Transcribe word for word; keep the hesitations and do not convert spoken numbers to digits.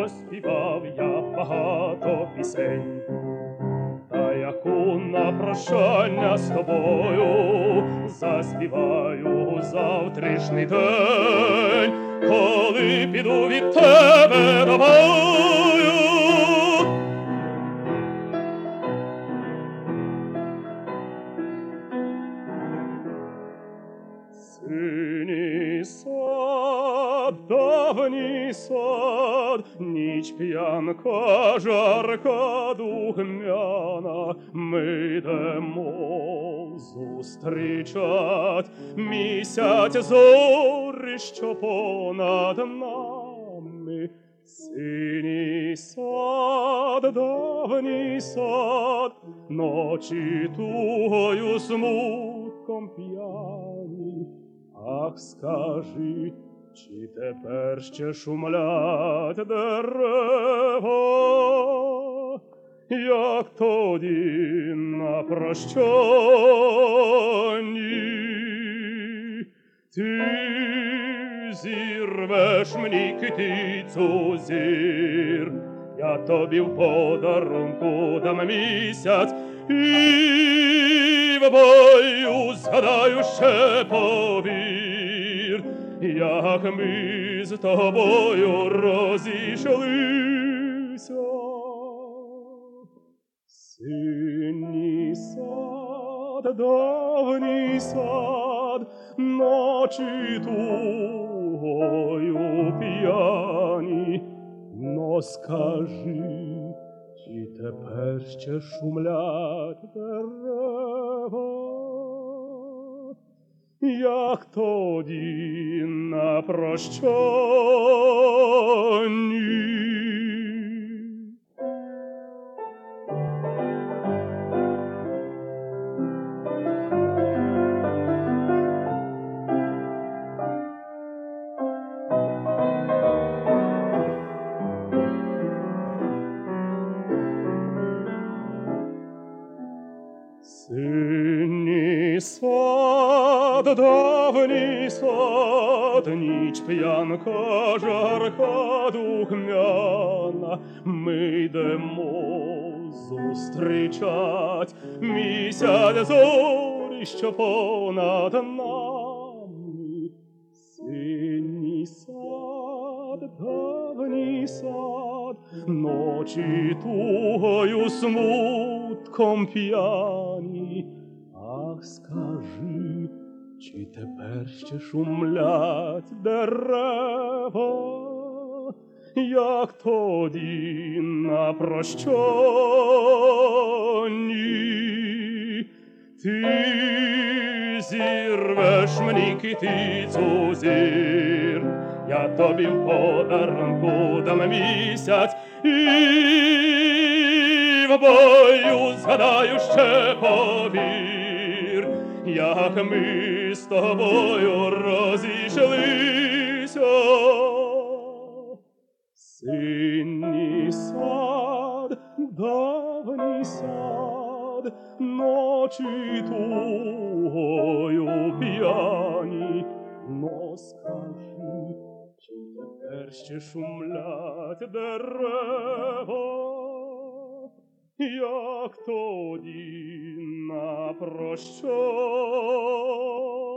проспівав я багато пісень, та яку на прощання з тобою заспіваю у завтрашній день, коли піду від тебе до бою. Синій сад, давній сад, ніч п'янка, жарка, духмяна, ми йдемо зустрічать місяць зорі, що понад нами. Синій сад, давній сад, ночі тугою смутком п'яні. Ах, скажи, чи тепер ще шумлять дерева, як тоді на прощанні? Ти зірвеш мені китицю зір, я тобі в подарунку дам місяць, і в бою згадаю ще, повір, як ми з тобою розійшлися. Синій сад, давній сад, ночі тугою п'яні, но скажи, чи тепер ще шумлять дерева, як тоді на прощанні? Синій сад, давній сад, ніч п'янка, жарка, духмяна, ми йдемо зустрічать місяць зорі, що понад нами. Синій сад, давній сад, ночі тугою смутком п'яні. Ах, скажи, чи тепер ще шумлять дерева, як тоді на прощанні? Ти зірвеш мені китицю зір, я тобі в подарунку дам місяць, і в бою згадаю ще, повір, як ми з тобою розійшлися. Синій сад, давній сад, ночі тугою п'яні, но скажи, чи тепер ще шумлять дерева, як тоді на прощанні?